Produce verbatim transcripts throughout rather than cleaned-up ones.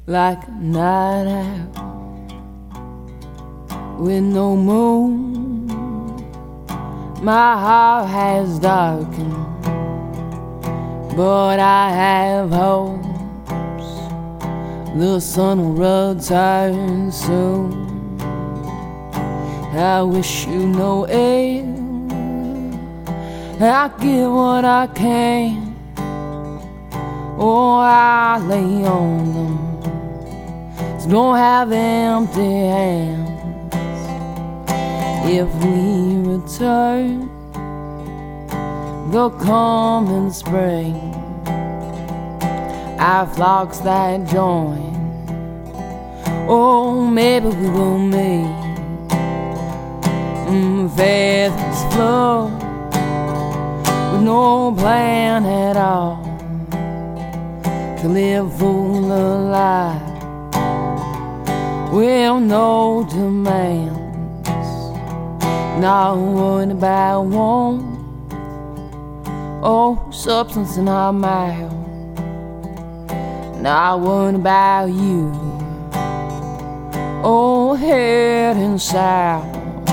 like a night out with no moon. My heart has darkened, but I have hopes the sun will return soon. I wish you no ill, I give what I can. Oh, I lay on them, so don't have empty hands. If we return, they'll come in spring. Our flocks that join, oh, maybe we will meet. Mm, feathers flow with no plan at all to live full of life with no demands. Not worried about warmth or substance in our mouth. Not worried about you, oh, heading south.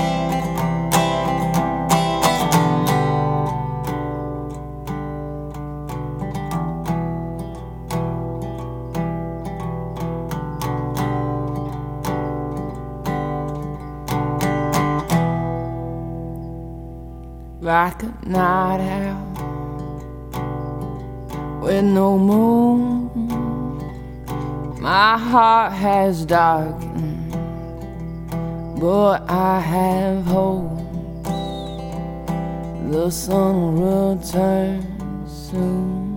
Like a night out with no moon. My heart has darkened, but I have hope the sun will return soon.